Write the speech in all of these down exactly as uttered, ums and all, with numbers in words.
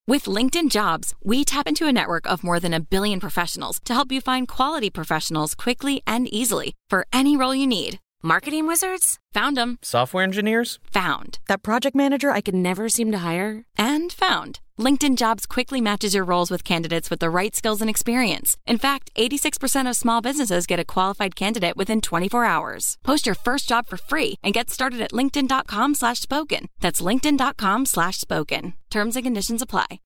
With LinkedIn Jobs, we tap into a network of more than a billion professionals to help you find quality professionals quickly and easily for any role you need. Marketing wizards? Found them. Software engineers? Found. That project manager I could never seem to hire? And found. LinkedIn Jobs quickly matches your roles with candidates with the right skills and experience. In fact, eighty-six percent of small businesses get a qualified candidate within twenty-four hours. Post your first job for free and get started at linkedin.com slash spoken. That's linkedin.com slash spoken. Terms and conditions apply.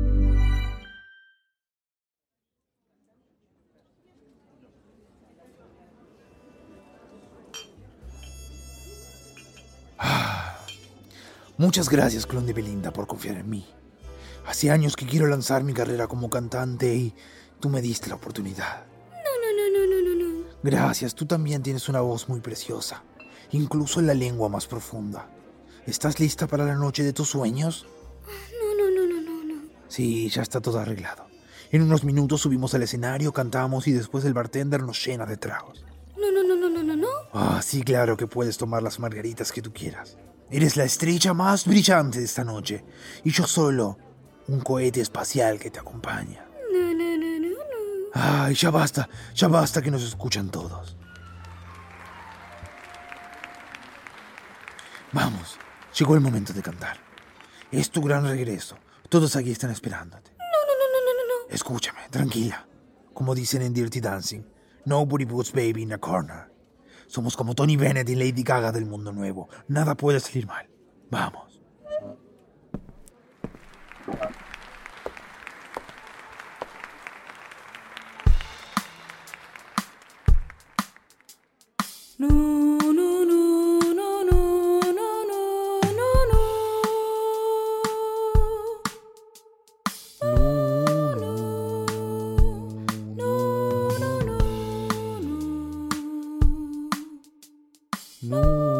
Muchas gracias, clon de Belinda, por confiar en mí. Hace años que quiero lanzar mi carrera como cantante y tú me diste la oportunidad. No, no, no, no, no, no, no. Gracias, tú también tienes una voz muy preciosa, incluso en la lengua más profunda. ¿Estás lista para la noche de tus sueños? No, no, no, no, no, no. Sí, ya está todo arreglado. En unos minutos subimos al escenario, cantamos y después el bartender nos llena de tragos. No, no, no, no, no, no, no. Ah, sí, claro que puedes tomar las margaritas que tú quieras. Eres la estrella más brillante de esta noche y yo solo un cohete espacial que te acompaña. No, no, no, no, no. Ay, ya basta, ya basta que nos escuchan todos. Vamos, llegó el momento de cantar. Es tu gran regreso. Todos aquí están esperándote. No, no, no, no, no, no. Escúchame, tranquila. Como dicen en Dirty Dancing, nobody puts baby in a corner. Somos como Tony Bennett y Lady Gaga del mundo nuevo. Nada puede salir mal. Vamos. No, no, no, no, no, no, no, no, no. No, no, no, no.